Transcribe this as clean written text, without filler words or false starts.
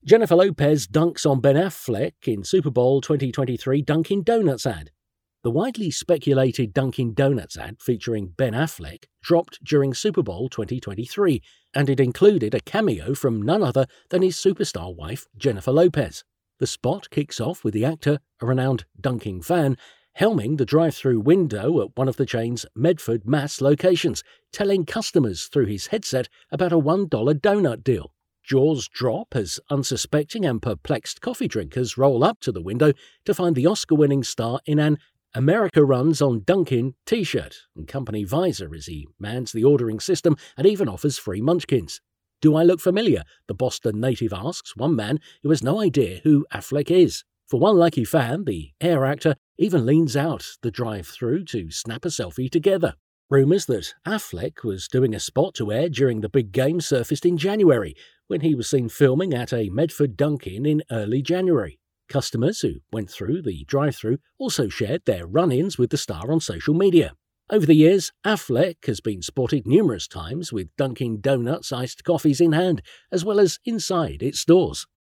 Jennifer Lopez dunks on Ben Affleck in Super Bowl 2023 Dunkin' Donuts ad. The widely speculated Dunkin' Donuts ad featuring Ben Affleck dropped during Super Bowl 2023, and it included a cameo from none other than his superstar wife, Jennifer Lopez. The spot kicks off with the actor, a renowned Dunkin' fan, helming the drive-through window at one of the chain's Medford, Mass locations, telling customers through his headset about a $1 donut deal. Jaws drop as unsuspecting and perplexed coffee drinkers roll up to the window to find the Oscar-winning star in an "America Runs on Dunkin' t-shirt and company visor as he mans the ordering system and even offers free munchkins. "Do I look familiar?" the Boston native asks one man who has no idea who Affleck is. For one lucky fan, the Air actor even leans out the drive-thru to snap a selfie together. Rumours that Affleck was doing a spot to air during the big game surfaced in January, when he was seen filming at a Medford Dunkin' in early January. Customers who went through the drive-thru also shared their run-ins with the star on social media. Over the years, Affleck has been spotted numerous times with Dunkin' Donuts iced coffees in hand, as well as inside its stores.